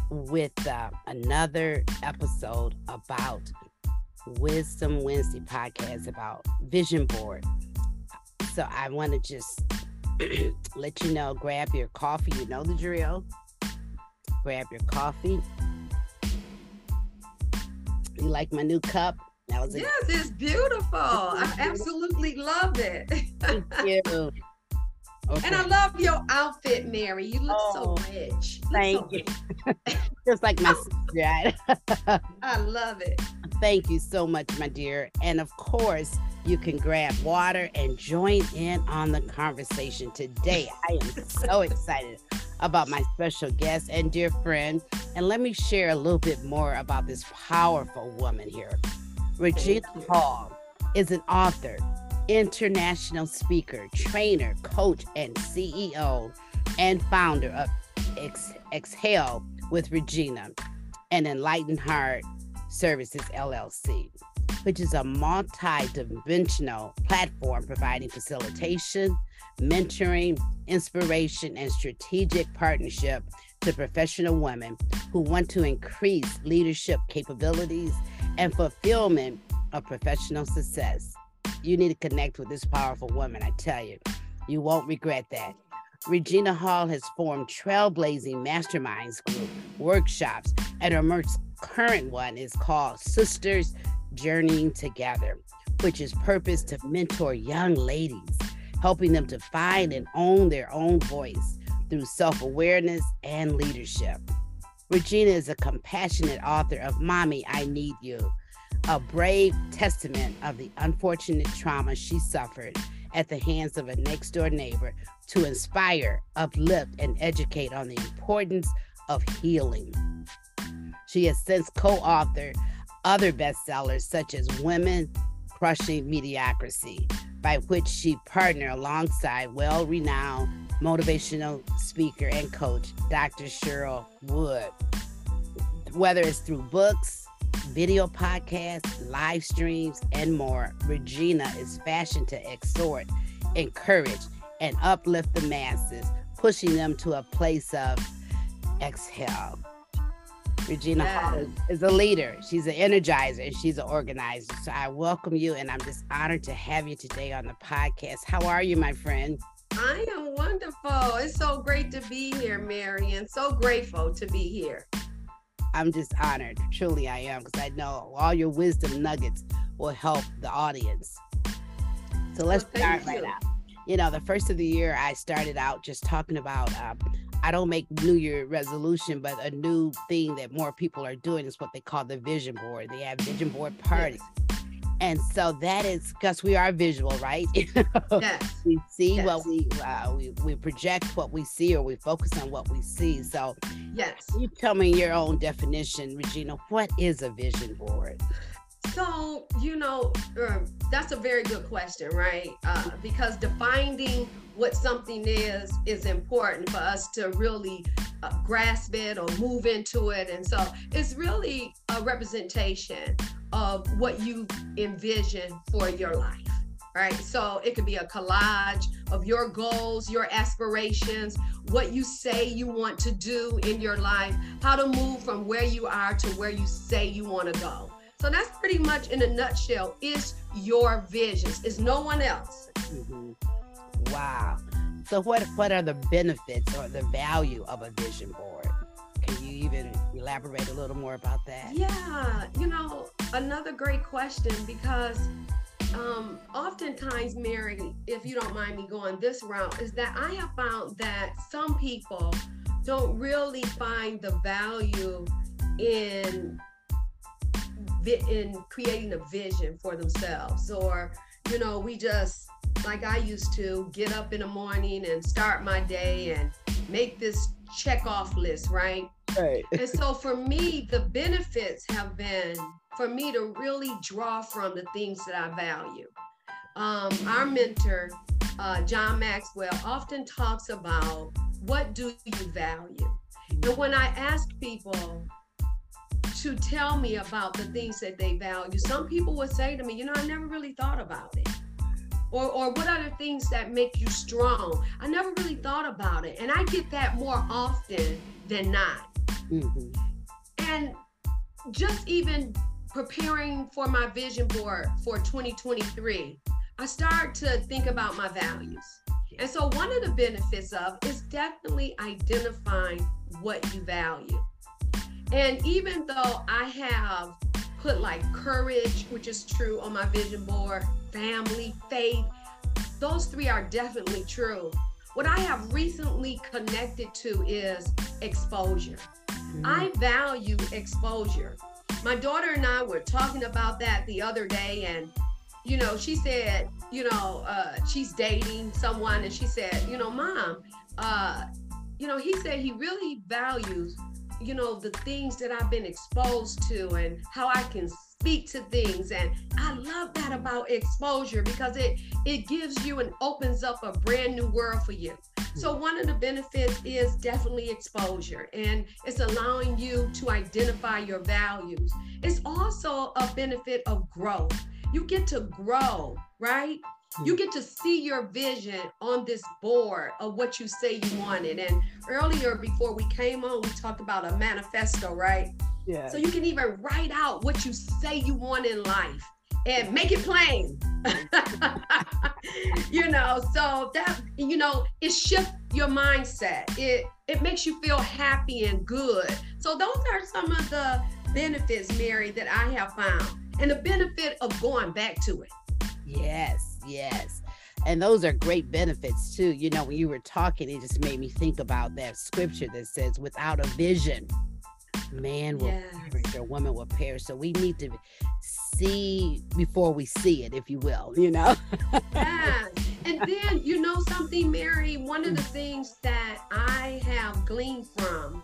with another episode about Wisdom Wednesday podcast about vision board. So I want to just let you know, grab your coffee. You know the drill. Grab your coffee. You like my new cup? That was it. Yes, it's beautiful. I absolutely love it. Thank you. Okay. And I love your outfit, Mary. You look so rich. Thank you. Just like my sister, right? I love it. Thank you so much, my dear. And of course, you can grab water and join in on the conversation today. I am so excited about my special guest and dear friend. And let me share a little bit more about this powerful woman here. Regina Hall is an author, international speaker, trainer, coach, and CEO and founder of Exhale with Regina and Enlightened Heart Services, LLC, which is a multi-dimensional platform providing facilitation, mentoring, inspiration, and strategic partnership to professional women who want to increase leadership capabilities and fulfillment of professional success. You need to connect with this powerful woman, I tell you. You won't regret that. Regina Hall has formed trailblazing masterminds group workshops, and her most current one is called Sisters Journeying Together, which is purposed to mentor young ladies, helping them to find and own their own voice through self-awareness and leadership. Regina is a compassionate author of Mommy, I Need You, a brave testament of the unfortunate trauma she suffered at the hands of a next-door neighbor to inspire, uplift, and educate on the importance of healing. She has since co-authored other bestsellers such as Women Crushing Mediocrity, by which she partnered alongside well-renowned motivational speaker and coach, Dr. Cheryl Wood. Whether it's through books, video podcasts, live streams, and more, Regina is fashioned to exhort, encourage, and uplift the masses, pushing them to a place of exhale. Regina Hall is a leader. She's an energizer, and she's an organizer. So I welcome you, and I'm just honored to have you today on the podcast. How are you, my friend? I am wonderful. It's so great to be here, Mary, and so grateful to be here. I'm just honored. Truly I am, because I know all your wisdom nuggets will help the audience. So let's start right now. You know, the first of the year, I started out just talking about, I don't make New Year resolution, but a new thing that more people are doing is what they call the vision board. They have vision board parties. Yes. And so that is because we are visual, right? Yes. We see what we project what we see, or we focus on what we see. So yes, you tell me your own definition, Regina. What is a vision board? So, you know, that's a very good question, right? Because defining what something is important for us to really grasp it or move into it. And so it's really a representation of what you envision for your life, right? So it could be a collage of your goals, your aspirations, what you say you want to do in your life, how to move from where you are to where you say you want to go. So that's pretty much in a nutshell is your visions. It's no one else. Mm-hmm. Wow. So what are the benefits or the value of a vision board? Can you even elaborate a little more about that? Yeah, you know, another great question, because oftentimes, Mary, if you don't mind me going this route, is that I have found that some people don't really find the value in creating a vision for themselves. Or, you know, we just, like I used to, get up in the morning and start my day and make this check off list, right? Right. And so for me, the benefits have been for me to really draw from the things that I value. Our mentor, John Maxwell, often talks about, what do you value? And when I ask people to tell me about the things that they value, some people would say to me, you know, I never really thought about it. Or what are the things that make you strong? I never really thought about it. And I get that more often than not. Mm-hmm. And just even preparing for my vision board for 2023, I started to think about my values. And so one of the benefits of is definitely identifying what you value. And even though I have put like courage, which is true on my vision board, family, faith, those three are definitely true. What I have recently connected to is exposure. I value exposure. My daughter and I were talking about that the other day, and she said, she's dating someone, and she said, Mom, he said he really values, the things that I've been exposed to and how I can speak to things. And I love that about exposure, because it gives you and opens up a brand new world for you. So one of the benefits is definitely exposure, and it's allowing you to identify your values. It's also a benefit of growth. You get to grow, right? You get to see your vision on this board of what you say you wanted. And earlier, before we came on, we talked about a manifesto, right? Yeah. So you can even write out what you say you want in life and make it plain. So that, it shifts your mindset. It makes you feel happy and good. So those are some of the benefits, Mary, that I have found. And the benefit of going back to it. Yes. And those are great benefits too. When you were talking, it just made me think about that scripture that says, without a vision, man will perish or woman will perish. So we need to see before we see it, if you will, Yeah. And then, something, Mary, one of the things that I have gleaned from,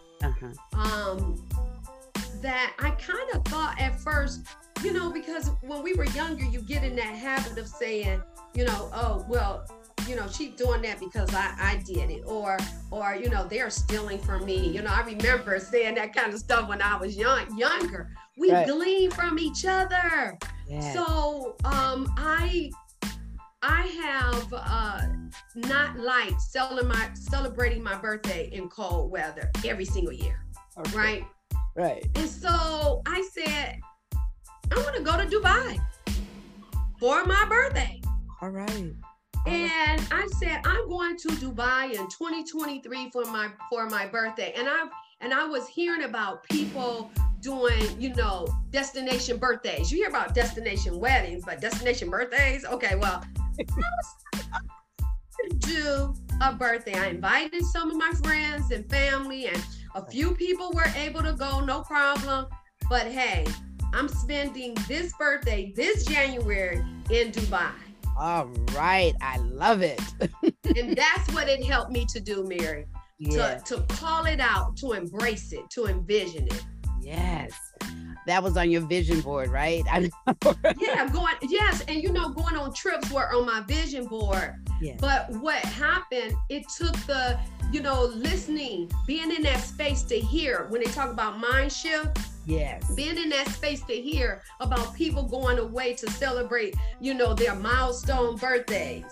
that I kind of thought at first, because when we were younger, you get in that habit of saying, oh, well, she's doing that because I did it, or they're stealing from me. I remember saying that kind of stuff when I was younger. We glean from each other. Yeah. So I have not liked celebrating my birthday in cold weather every single year. Okay. Right. Right. And so I said, I want to go to Dubai for my birthday. All right. And I said, I'm going to Dubai in 2023 for my birthday. And I was hearing about people doing, destination birthdays. You hear about destination weddings, but destination birthdays? Okay, well, I was to do a birthday. I invited some of my friends and family, and a few people were able to go, no problem. But hey, I'm spending this birthday this January in Dubai. All right. I love it. And that's what it helped me to do, Mary. Yeah. To call it out, to embrace it, to envision it. Yes. That was on your vision board, right? Yeah, going on trips were on my vision board. Yeah. But what happened, it took the, listening, being in that space to hear when they talk about mind shift. Yes. Being in that space to hear about people going away to celebrate, their milestone birthdays.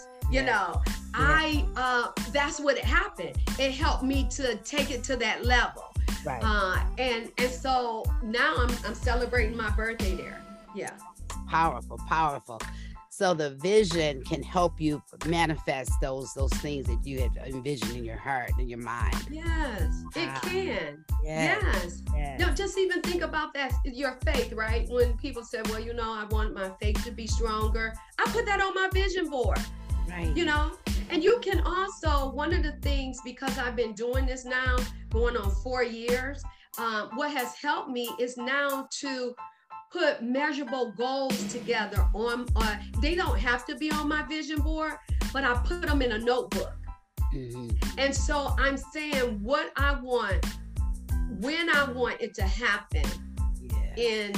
That's what happened. It helped me to take it to that level. Right. And so now I'm celebrating my birthday there. Yeah. Powerful. So the vision can help you manifest those things that you had envisioned in your heart and your mind. Yes, it can. Yes. Now, just even think about that, your faith, right? When people say, well, I want my faith to be stronger. I put that on my vision board. Right. And you can also, one of the things, because I've been doing this now, going on 4 years, what has helped me is now to put measurable goals together they don't have to be on my vision board, but I put them in a notebook. Mm-hmm. And so I'm saying what I want, when I want it to happen in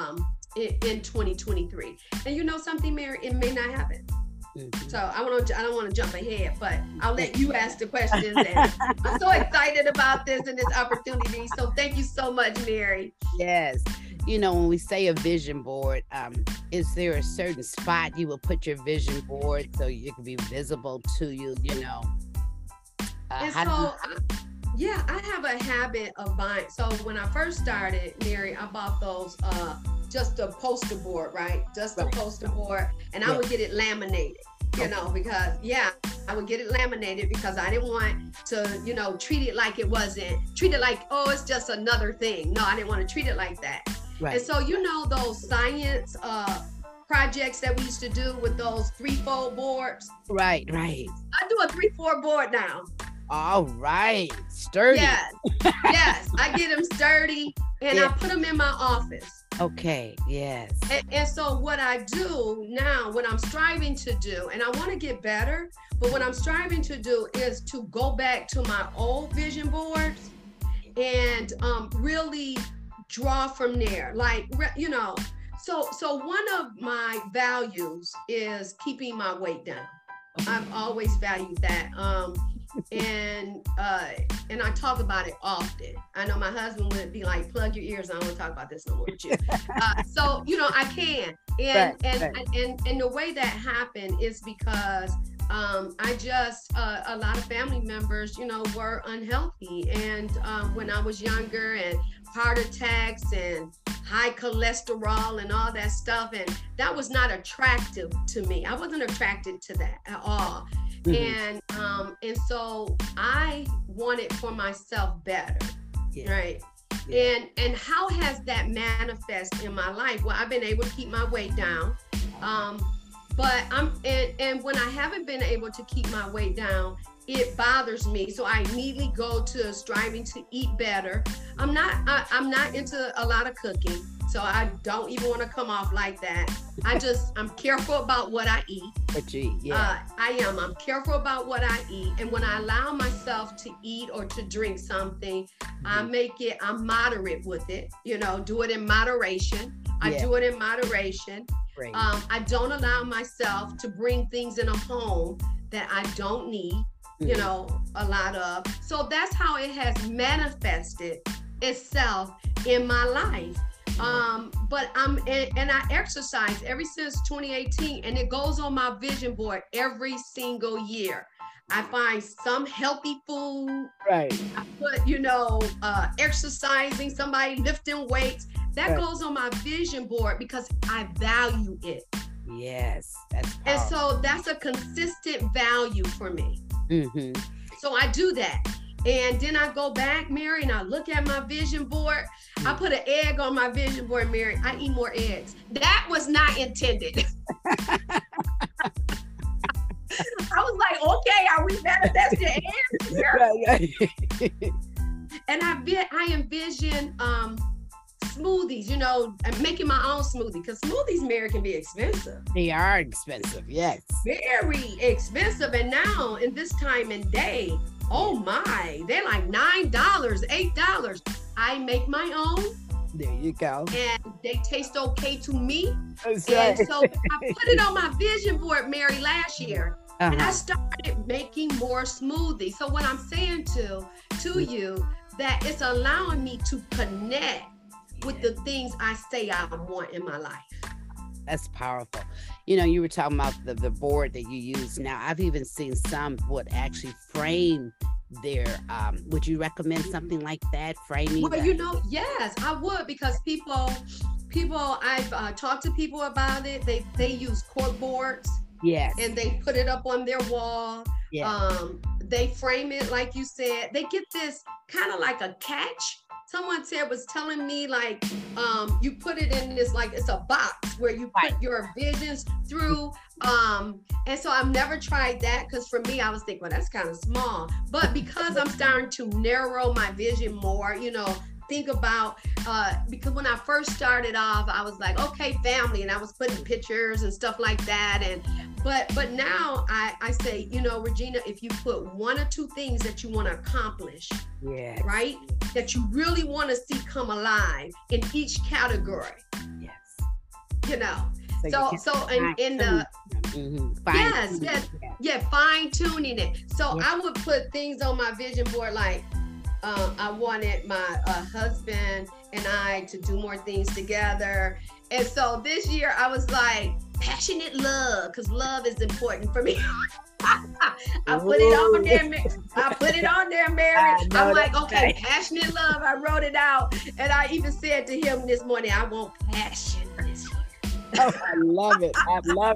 2023. And something, Mary, it may not happen. Mm-hmm. So I don't want to jump ahead, but I'll let you ask the questions. And I'm so excited about this and this opportunity. So thank you so much, Mary. Yes. When we say a vision board, is there a certain spot you will put your vision board so it can be visible to you, Yeah, I have a habit of buying. So when I first started, Mary, I bought those just a poster board, right? Just a poster board, and I would get it laminated. You know, because I would get it laminated because I didn't want to, you know, treat it like treat it like, oh, it's just another thing. No, I didn't want to treat it like that. Right. And so, you know, those science projects that we used to do with those 3-fold boards. Right. I do a 3-4 board now. All right. Sturdy. Yes. I get them sturdy and I put them in my office. Okay. Yes. And so what I do now, what I'm striving to do, and I want to get better, but what I'm striving to do is to go back to my old vision boards and really draw from there. Like, you know, so one of my values is keeping my weight down. I've always valued that. And I talk about it often. I know my husband would be like, plug your ears, I don't want to talk about this no more with you. So, you know, I can. And the way that happened is because I just, a lot of family members, you know, were unhealthy. And when I was younger, and heart attacks and high cholesterol and all that stuff, and that was not attractive to me. I wasn't attracted to that at all. And so I wanted for myself better, right? And how has that manifest in my life? Well, I've been able to keep my weight down, but and when I haven't been able to keep my weight down, it bothers me. So I immediately go to striving to eat better. I'm not into a lot of cooking, so I don't even want to come off like that. I'm careful about what I eat. I'm careful about what I eat. And when I allow myself to eat or to drink something, I'm moderate with it, you know, do it in moderation. I do it in moderation. I don't allow myself to bring things in a home that I don't need, you know, a lot of. So that's how it has manifested itself in my life. But I exercise ever since 2018, and it goes on my vision board every single year. I find some healthy food. Right. I put, you know, exercising, somebody lifting weights. That goes on my vision board because I value it. Yes, that's powerful. And so that's a consistent value for me. So I do that. And then I go back, Mary, and I look at my vision board. I put an egg on my vision board, Mary. I eat more eggs. That was not intended. I was like, okay, are we manifesting eggs here? And I envision smoothies, you know, making my own smoothie, because smoothies, Mary, can be expensive. They are expensive, yes. Very expensive. And now in this time and day, oh my, they're like $9, $8. I make my own. There you go. And they taste okay to me. That's and right. so I put it on my vision board, Mary, last year. And I started making more smoothies. So what I'm saying to you, that it's allowing me to connect with the things I say I want in my life. That's powerful. You know, you were talking about the board that you use now. I've even seen some would actually frame their, would you recommend something like that, framing? Well, you know, yes, I would, because people, I've talked to people about it. They use cork boards. Yes. And they put it up on their wall. Yeah. They frame it, like you said. They get this kind of like a catch. Someone was telling me, like, you put it in this, like, it's a box where you put your visions through. And so I've never tried that, because for me, I was thinking, well, that's kind of small. But because I'm starting to narrow my vision more, you know, think about, because when I first started off, I was like, okay, family, and I was putting pictures and stuff like that. And but now I say, you know, Regina, if you put one or two things that you want to accomplish, right, that you really want to see come alive in each category, you know, so in the fine tuning it. So I would put things on my vision board, like I wanted my husband and I to do more things together. And so this year I was like, passionate love, because love is important for me. I put it on there. I put it on there, Mary. I'm like, okay, right. Passionate love. I wrote it out. And I even said to him this morning, I want passion this year. Oh, I love it. I love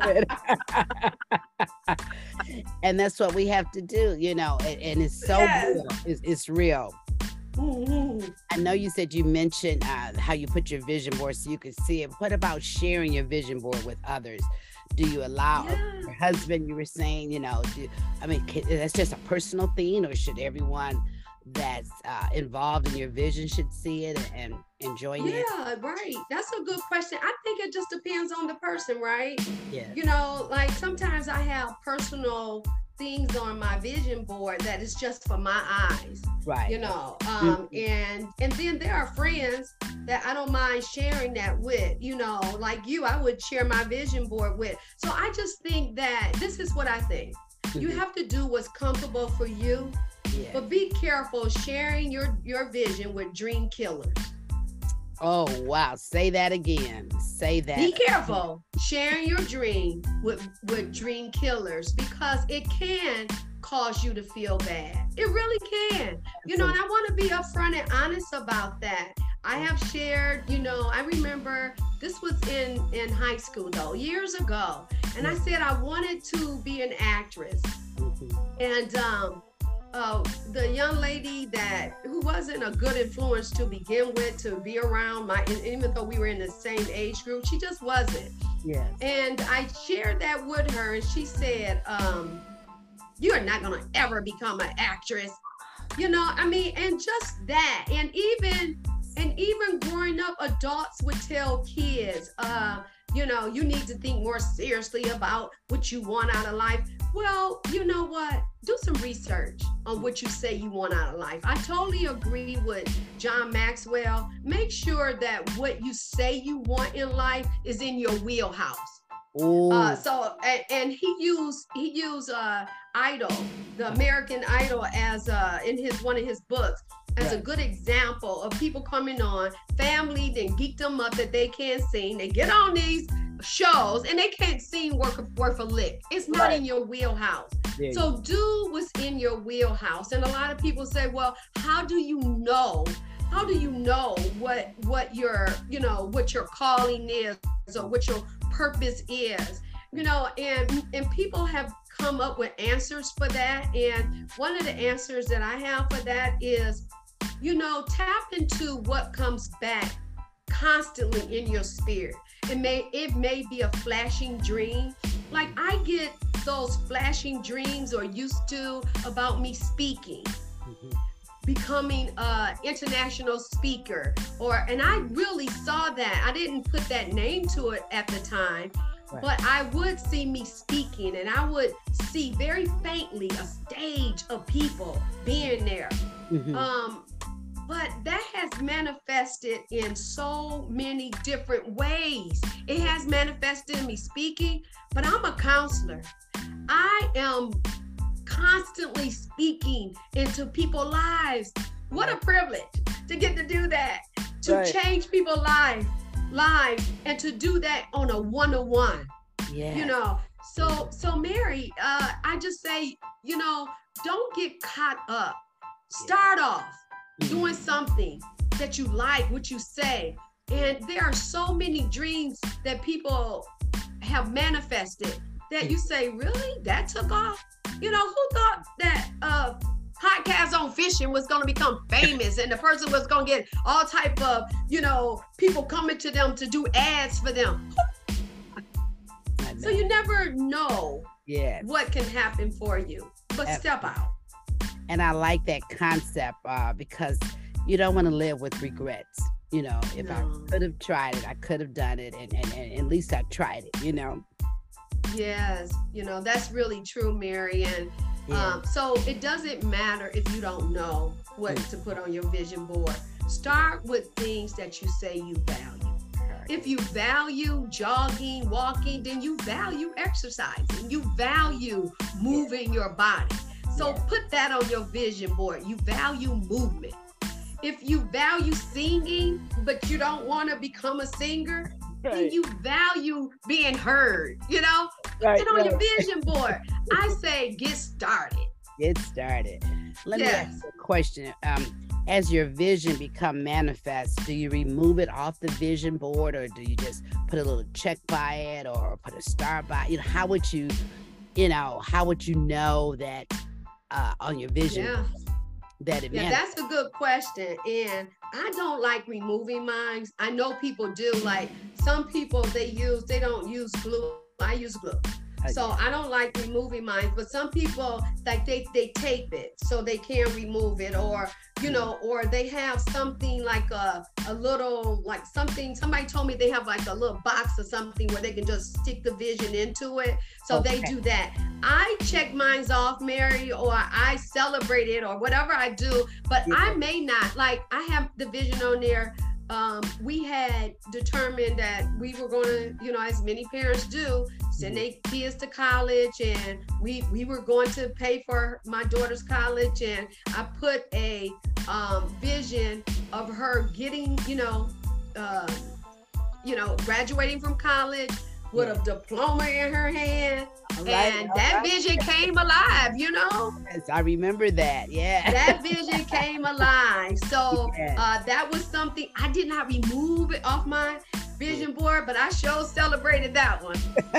it. And that's what we have to do, you know, and it's so real. It's real. Mm-hmm. I know you said you mentioned how you put your vision board so you could see it. What about sharing your vision board with others? Do you allow your husband, you were saying, you know, that's just a personal thing, or should everyone that's involved in your vision should see it and enjoy it? Yeah, right. That's a good question. I think it just depends on the person, right? Yeah. You know, like sometimes I have personal things on my vision board that is just for my eyes, right? You know, and then there are friends that I don't mind sharing that with, you know, like you, I would share my vision board with. So I just think that this is what I think. You have to do what's comfortable for you, but be careful sharing your vision with dream killers. Oh, wow. Say that again. Say that. Be careful sharing your dream with dream killers, because it can cause you to feel bad. It really can. You know, and I want to be upfront and honest about that. I have shared, you know, I remember this was in high school though, years ago. And I said I wanted to be an actress. And the young lady who wasn't a good influence to begin with, to be around, even though we were in the same age group, she just wasn't. Yeah. And I shared that with her, and she said, "You are not gonna ever become an actress." You know, I mean, and just that, and even growing up, adults would tell kids, you know, you need to think more seriously about what you want out of life. Well, you know what? Do some research on what you say you want out of life. I totally agree with John Maxwell. Make sure that what you say you want in life is in your wheelhouse. And he used Idol, the American Idol, as in one of his books, as a good example of people coming on, family then geek them up that they can't sing. They get on these shows and they can't sing worth a lick. It's not in your wheelhouse. Yeah. So do what's in your wheelhouse. And a lot of people say, well, how do you know what your calling is, or what your purpose is? You know, and people have come up with answers for that. And one of the answers that I have for that is, you know, tap into what comes back constantly in your spirit. It may be a flashing dream. Like I get those flashing dreams, or used to, about me speaking, becoming an international speaker, and I really saw that. I didn't put that name to it at the time, but I would see me speaking, and I would see very faintly a stage of people being there. But that has manifested in so many different ways. It has manifested in me speaking, but I'm a counselor. I am constantly speaking into people's lives. What a privilege to get to do that, to change people's lives, and to do that on a one-on-one. Yeah. You know, so Mary, I just say, you know, don't get caught up. Start off doing something that you like, what you say. And there are so many dreams that people have manifested that you say, really? That took off? You know, who thought that podcast on fishing was going to become famous and the person was going to get all type of, you know, people coming to them to do ads for them? So you never know what can happen for you, but step out. And I like that concept because you don't want to live with regrets. You know, if I could have tried it, I could have done it, and at least I tried it, you know. Yes, you know, that's really true, Mary. And so it doesn't matter if you don't know what to put on your vision board. Start with things that you say you value. If you value jogging, walking, then you value exercising. You value moving your body. So put that on your vision board. You value movement. If you value singing, but you don't want to become a singer, then you value being heard, you know? Put it on your vision board. I say get started. Get started. Let me Yes. ask you a question. As your vision become manifest, do you remove it off the vision board, or do you just put a little check by it, or put a star by? How would you, how would you know that on your vision Yeah. that it Yeah, manifests? that's a good question. And I don't like removing mine. I know people do. Like some people they don't use glue. I use glue. So I don't like removing mine, but some people like they tape it so they can't remove it, or or they have something like a little like something. Somebody told me they have like a little box or something where they can just stick the vision into it. So they do that. I check mines off, Mary, or I celebrate it or whatever I do, but I may not. Like I have the vision on there. We had determined that we were going to, as many parents do, send their kids to college, and we were going to pay for my daughter's college, and I put a vision of her getting, graduating from college with a diploma in her hand. And that vision came alive, Yes, I remember that. Yeah. That vision came alive. So that was something I did not remove it off my vision board, but I sure celebrated that one.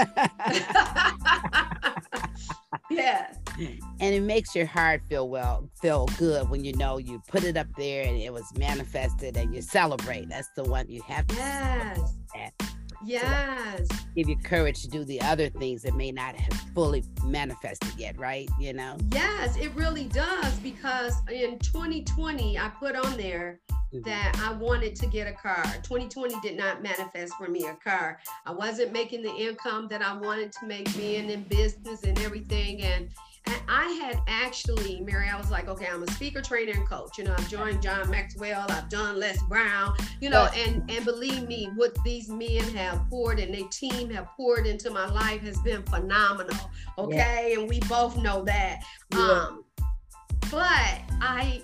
Yeah. And it makes your heart feel good when you put it up there and it was manifested and you celebrate. That's the one you have to celebrate. Yes. So give you courage to do the other things that may not have fully manifested yet, right? Yes, it really does, because in 2020, I put on there that I wanted to get a car. 2020 did not manifest for me a car. I wasn't making the income that I wanted to make, being in business and everything. And I had actually, Mary, I was like, okay, I'm a speaker, trainer, and coach. I've joined John Maxwell, I've done Les Brown, and believe me, what these men have poured and their team have poured into my life has been phenomenal. Okay. Yeah. And we both know that. Yeah. But I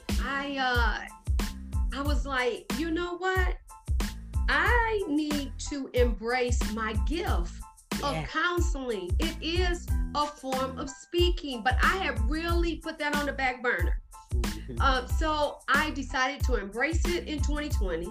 was like, you know what? I need to embrace my gift of counseling. It is a form of speaking, but I have really put that on the back burner. So I decided to embrace it in 2020.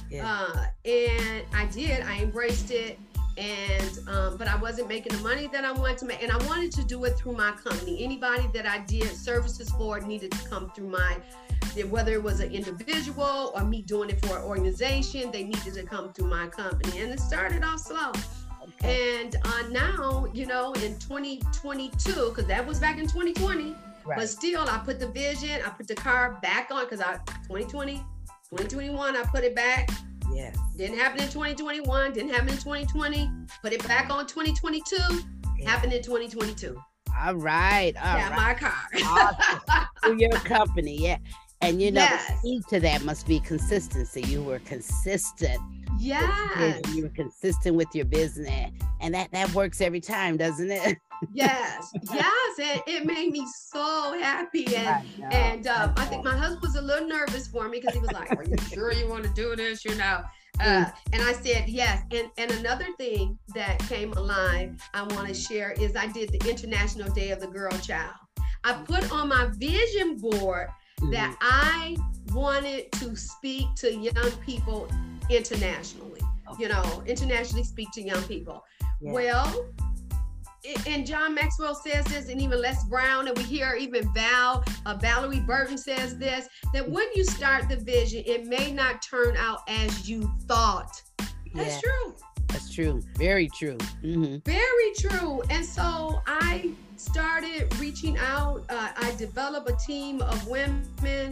And I did. I embraced it. And but I wasn't making the money that I wanted to make, and I wanted to do it through my company. Anybody that I did services for needed to come through whether it was an individual or me doing it for an organization, they needed to come through my company. And it started off slow. And now, in 2022, because that was back in 2020, but still I put the vision, I put the car back on, because 2020, 2021, I put it back. Yes. Didn't happen in 2021, didn't happen in 2020, put it back on 2022, happened in 2022. All right. My car. Awesome. Through your company, yeah. And the key to that must be consistency. You were consistent. Yes. You were consistent with your business, and that works every time, doesn't it? Yes. And it made me so happy. And I think my husband was a little nervous for me, because he was like, are you sure you want to do this? And I said, yes. And another thing that came alive, I want to share, is I did the International Day of the Girl Child. I put on my vision board that I wanted to speak to young people internationally, internationally speak to young people. Yeah. Well, and John Maxwell says this, and even Les Brown, and we hear even Valerie Burton says this, that when you start the vision, it may not turn out as you thought. That's true. That's true. Very true. Mm-hmm. Very true. And so I started reaching out. I developed a team of women,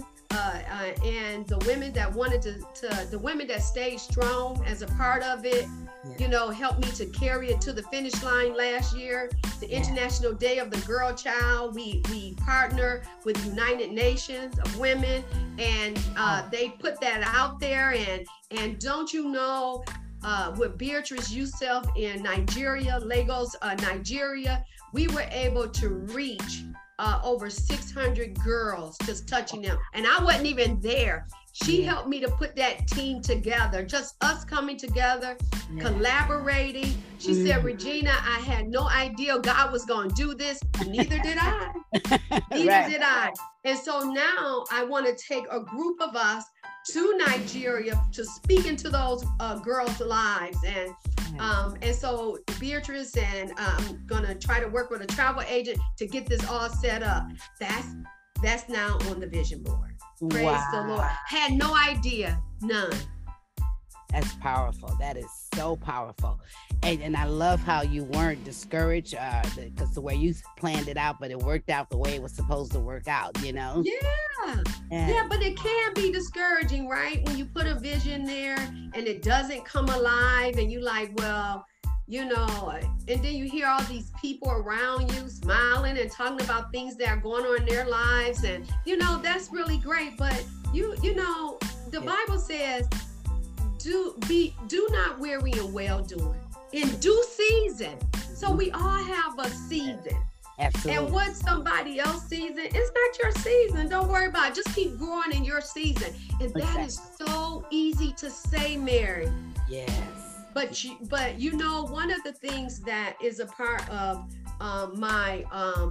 and the women that wanted the women that stayed strong as a part of it, helped me to carry it to the finish line last year. The International Day of the Girl Child, we partner with United Nations of Women, and they put that out there. And don't you know, with Beatrice Youssef in Nigeria, Lagos, Nigeria, we were able to reach over 600 girls, just touching them. And I wasn't even there. She helped me to put that team together, just us coming together, collaborating. She said, Regina, I had no idea God was going to do this. Neither did I. Neither did I. And so now I want to take a group of us to Nigeria to speak into those girls' lives. And so Beatrice and I'm going to try to work with a travel agent to get this all set up. That's now on the vision board. Praise the Lord. Had no idea, none. That's powerful. That is so powerful. And I love how you weren't discouraged because the way you planned it out, but it worked out the way it was supposed to work out, you know? Yeah, but it can be discouraging, right? When you put a vision there and it doesn't come alive and you like, well, you know, and then you hear all these people around you smiling and talking about things that are going on in their lives. And, you know, that's really great. But, you know, the Bible says, do not weary in well doing, in due season. So we all have a season. Absolutely. And what somebody else's season, it's not your season. Don't worry about it. Just keep growing in your season. And that is so easy to say, Mary. Yes. But you know, one of the things that is a part of my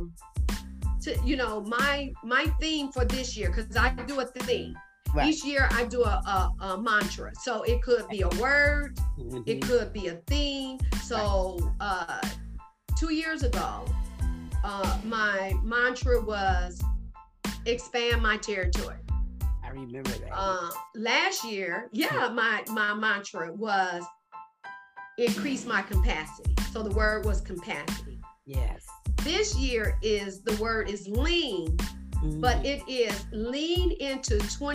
theme for this year, because I do a theme. Right. Each year I do a mantra. So it could be a word, it could be a theme. So 2 years ago, my mantra was expand my territory. I remember that. Last year, my mantra was increase my capacity. So the word was capacity. Yes. This year the word is lean, but it is lean into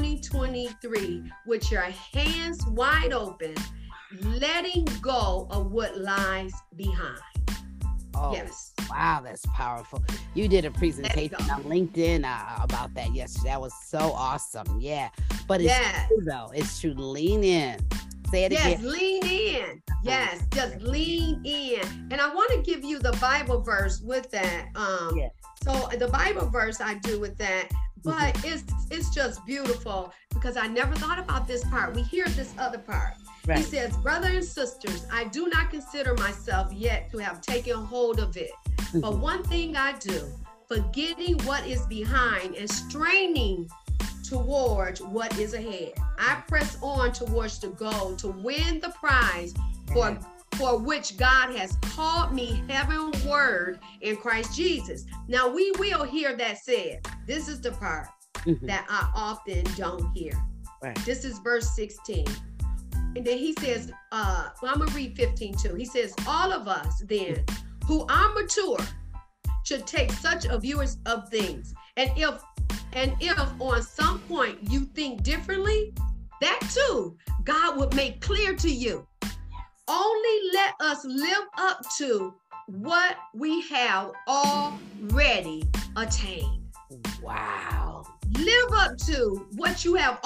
2023 with your hands wide open, letting go of what lies behind. Oh, yes. Wow, that's powerful. You did a presentation on LinkedIn about that yesterday. That was so awesome. Yeah. But it's true, though. It's true. Lean in. Say it again. Yes, lean in. Yes, just lean in. And I want to give you the Bible verse with that. So the Bible verse I do with that, but it's just beautiful because I never thought about this part. We hear this other part. Right. He says, brothers and sisters, I do not consider myself yet to have taken hold of it. But one thing I do, forgetting what is behind and straining towards what is ahead. I press on towards the goal to win the prize for which God has called me heavenward in Christ Jesus. Now we will hear that said. This is the part that I often don't hear. Right. This is verse 16. And then he says, I'm gonna read 15 too. He says, all of us then who are mature should take such a view of things. And if on some point you think differently, that too, God would make clear to you. Only let us live up to what we have already attained. Wow. Live up to what you have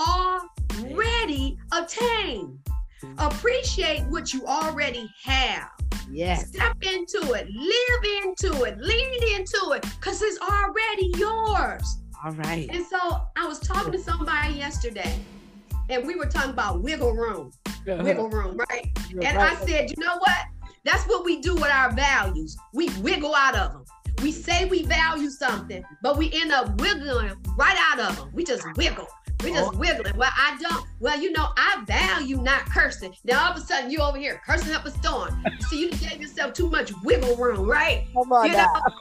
already attained. Appreciate what you already have. Yes. Step into it, live into it, lean into it, because it's already yours. All right. And so I was talking to somebody yesterday, and we were talking about wiggle room. Wiggle room, right? And I said, you know what? That's what we do with our values. We wiggle out of them. We say we value something, but we end up wiggling right out of them. We just wiggle. We just wiggling. Well, I don't. Well, you know, I value not cursing. Now all of a sudden you over here cursing up a storm. See, you gave yourself too much wiggle room, right? Come on,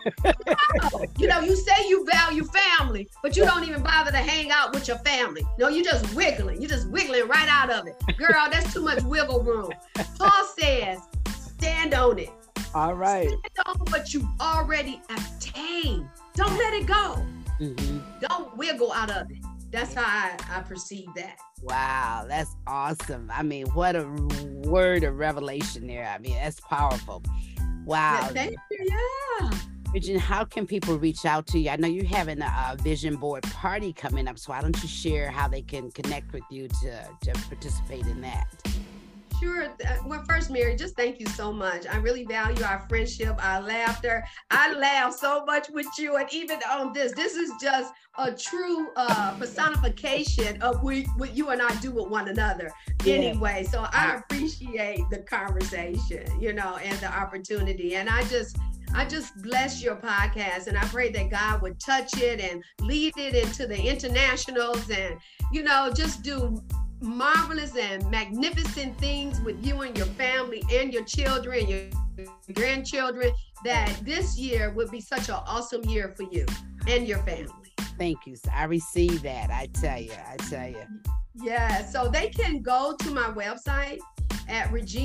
you know, you say you value family, but you don't even bother to hang out with your family. No, you just wiggling. You're just wiggling right out of it. Girl, that's too much wiggle room. Paul says, stand on it. All right. Stand on what you already obtained. Don't let it go. Don't wiggle out of it. That's how I perceive that. Wow, that's awesome. I mean, what a word of revelation there. I mean, that's powerful. Wow. Thank you. Yeah. Regina, how can people reach out to you? I know you're having a vision board party coming up, so why don't you share how they can connect with you to participate in that? Sure. Well, first, Mary, just thank you so much. I really value our friendship, our laughter. I laugh so much with you, and even on this is just a true personification of what you and I do with one another. Yeah. Anyway, so I appreciate the conversation, and the opportunity, and I just bless your podcast, and I pray that God would touch it and lead it into the internationals, and just do marvelous and magnificent things with you and your family and your children, your grandchildren, that this year would be such an awesome year for you and your family. Thank you. I receive that. I tell you. Yeah, so they can go to my website at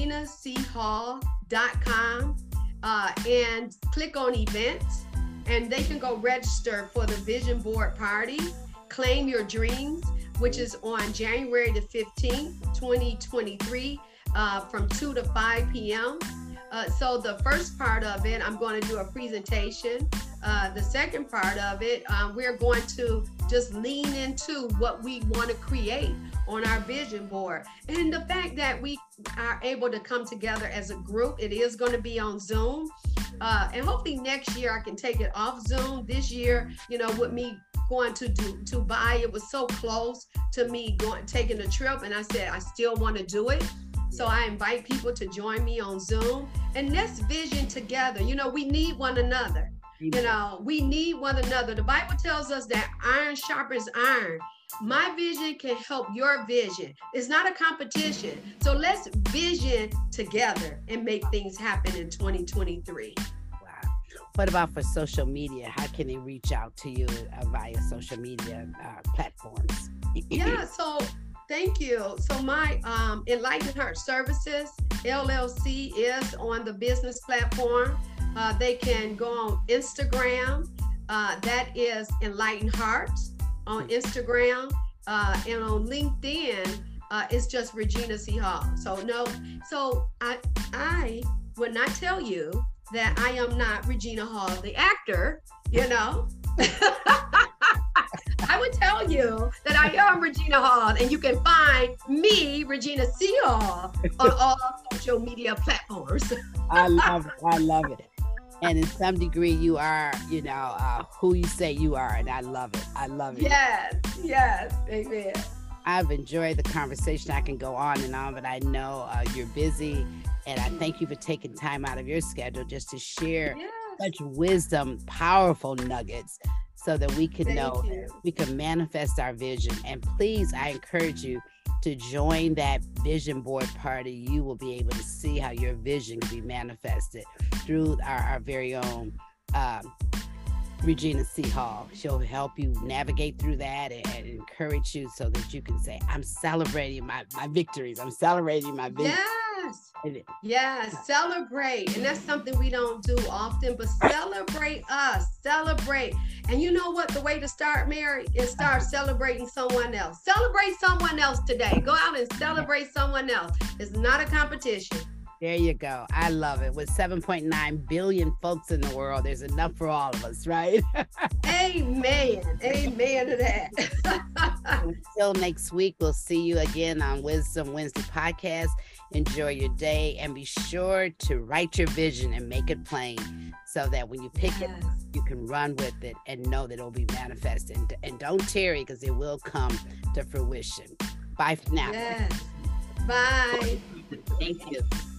reginachall.com and click on events, and they can go register for the Vision Board Party, Claim Your Dreams, which is on January the 15th, 2023, from 2 to 5 p.m. So the first part of it, I'm going to do a presentation. The second part of it, we're going to just lean into what we want to create on our vision board. And the fact that we are able to come together as a group, it is going to be on Zoom. And hopefully next year I can take it off Zoom. This year, with me going to Dubai, it was so close to me taking a trip, and I said I still want to do it. So I invite people to join me on Zoom, and let's vision together. We need one another. We need one another. The Bible tells us that iron sharpens iron. My vision can help your vision. It's not a competition. So let's vision together and make things happen in 2023. What about for social media? How can they reach out to you via social media platforms? Yeah, so thank you. So my Enlightened Heart Services, LLC, is on the business platform. They can go on Instagram. That is Enlightened Hearts on Instagram. And on LinkedIn, it's just Regina C. Hall. So I would not tell you that I am not Regina Hall, the actor, I would tell you that I am Regina Hall, and you can find me, Regina C. Hall, on all social media platforms. I love it. And in some degree, you are, who you say you are, and I love it. Yes, amen. I've enjoyed the conversation. I can go on and on, but I know you're busy. And I thank you for taking time out of your schedule just to share such wisdom, powerful nuggets, so that we can we can manifest our vision. And please, I encourage you to join that vision board party. You will be able to see how your vision can be manifested through our very own Regina C. Hall. She'll help you navigate through that and encourage you so that you can say, I'm celebrating my victories. I'm celebrating my vision. Yes, celebrate. And that's something we don't do often, but celebrate us, celebrate. And you know what? The way to start, Mary, is start celebrating someone else. Celebrate someone else today. Go out and celebrate someone else. It's not a competition. There you go. I love it. With 7.9 billion folks in the world, there's enough for all of us, right? Amen. Amen to that. Until next week, we'll see you again on Wisdom Wednesday podcast. Enjoy your day, and be sure to write your vision and make it plain so that when you pick it, you can run with it and know that it will be manifested. And don't tarry, because it will come to fruition. Bye for now. Yes. Bye. Thank you.